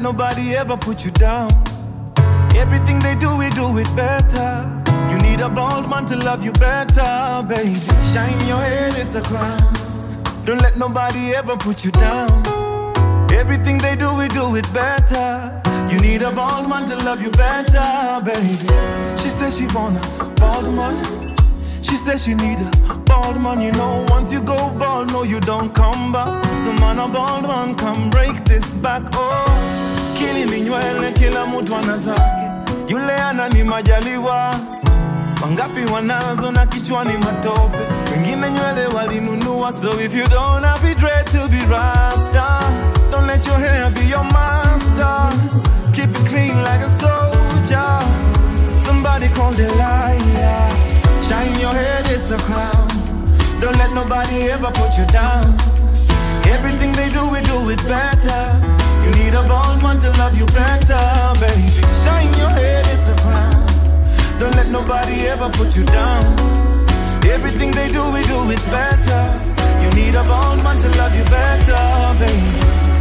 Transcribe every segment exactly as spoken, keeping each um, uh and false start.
nobody ever put you down. Everything they do, we do it better. You need a bald man to love you better, baby. Shine your head, it's a crown. Don't let nobody ever put you down. Everything they do, we do it better. You need a bald man to love you better, baby. She says she want a bald man. She says she need a bald man. You know, once you go bald, no, you don't come back. So man, a bald man, come break this back. Oh, kili minywele, kila mtu anazake. Yule anani majaliwa. Mangapi wanazo na kichwani matope. Wengine nywele walinunua. So if you don't have it dread to be Rasta, don't let your hair be your master. Keep it clean like a soldier. Somebody call Delilah. Shine your head, it's a crown. Don't let nobody ever put you down. Everything they do, we do it better. You need a bald man to love you better, baby. Shine your head, it's a crown. Don't let nobody ever put you down. Everything they do, we do it better. You need a bald man to love you better, baby.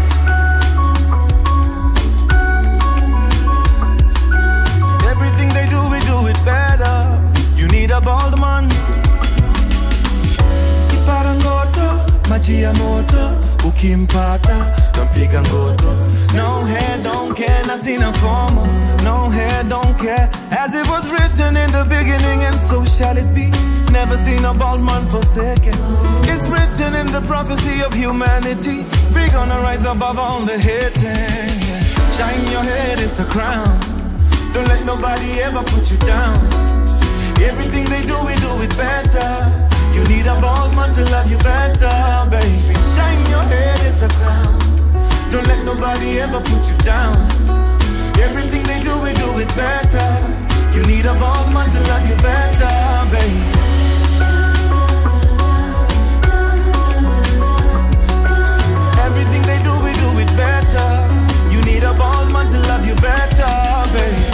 Everything they do, we do it better. You need a bald man. Kiparangoto, maji ya moto, ukimpata, nampiga ngoto. No hair, don't care, na sina formal. No hair, don't care, as it was written in the beginning, and so shall it be. Never seen a bald man forsaken. It's written in the prophecy of humanity. We're gonna rise above all the hating. Shine your head, it's a crown. Don't let nobody ever put you down. Everything they do, we do it better. You need a bald man to love you better, baby. Shine your head, it's a crown. Don't let nobody ever put you down. Everything they do, we do it better. You need a bald man to love you better, baby. Everything they do, we do it better. You need a bald man to love you better, baby.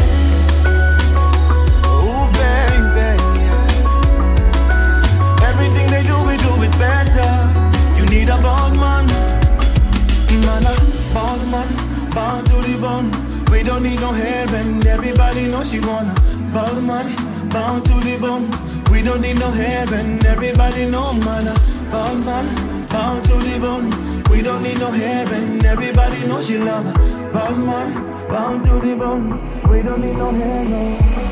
Everything they do, we do it better. You need a bald man. Man, a bald man, bald to the bone. We don't need no hair and everybody knows she wanna. Bald man, bald to the bone. We don't need no hair and everybody know, man. A bald man, bald to the bone. We don't need no hair and everybody knows she love her. Bald man, bald to the bone. We don't need no hair, no.